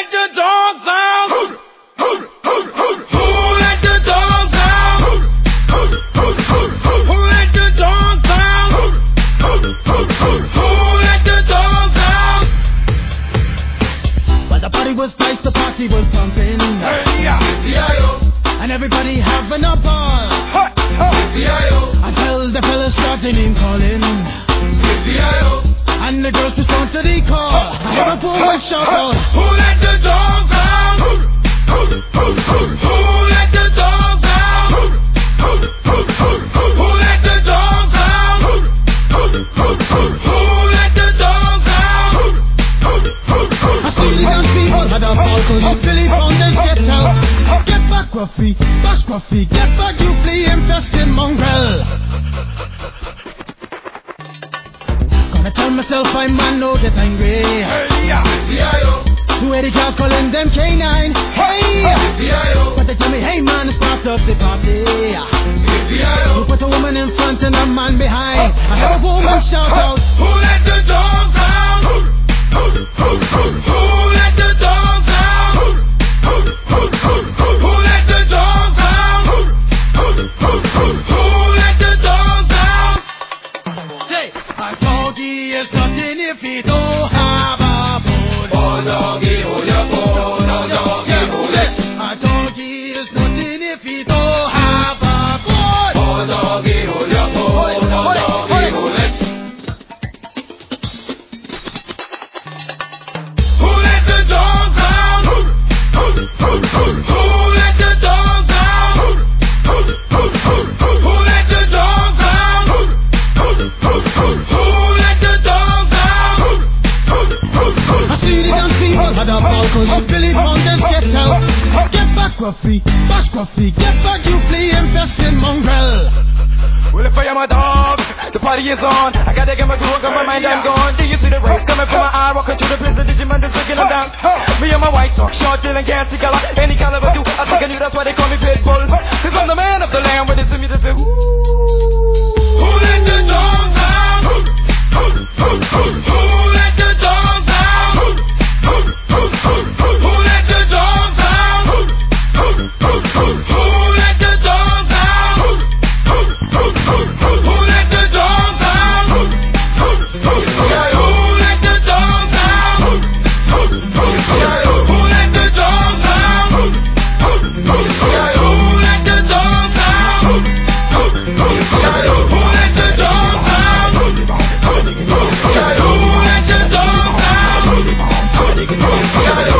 let the dogs out? Who let the dogs out? Who let the dogs out? Who let the dogs out? Well, the party was nice, the party was pumping, and everybody having a ball until the fellas started name calling, and the girls respond to the call. I hear a woman shout out, who let the dogs out? Who let the dogs out? Who let the dogs out? Who let the dogs out? I see the dance people had a ball, cause Billy Fountains get out. Get back, Gruffy, bash Gruffy, get back, you flea infested mongrel. Gonna tell myself I man no get angry. Two 80 cars calling them K9. Hey! But they tell me, hey man, start up the party. You put a woman in front and a man behind. I heard a woman shout out, who let the dogs out? Who let the dogs out? Who let the dogs out? Who let the dogs out? say, a doggy is nothing if he don't have a bone. Oh doggy, hold your bone. Oh doggy, hold it. A doggy is nothing if he don't have a bone. Oh doggy, hold your bone. Oh doggy, hold it. Who let the dogs out? Who let the dogs out? Who let the dogs out? Who let the dogs out? I see the young people had a ball, cause Billy Fountains get out. Get back, Gruffy, bash Gruffy, get back, you flea infested mongrel. Well, if I am a dog, the party is on. I gotta get my groove, got my mind, I'm gone. Do you see the rays coming from my eye? Walking through the prison, Digimon just breaking them down. Me and my white sock, short, deal and gassy color. Any caliber do, I think I knew that's why they call me Pitbull. Cause I'm the man of the land, when they see me, they say, ooh. Who let the dogs out? Who let the dogs out? Who let the dogs out? Who let the dogs out? Who let the dogs out? Who let the dogs out? Who let the dogs out? Who let the dogs out? Who let the dogs out? Who let the dogs out?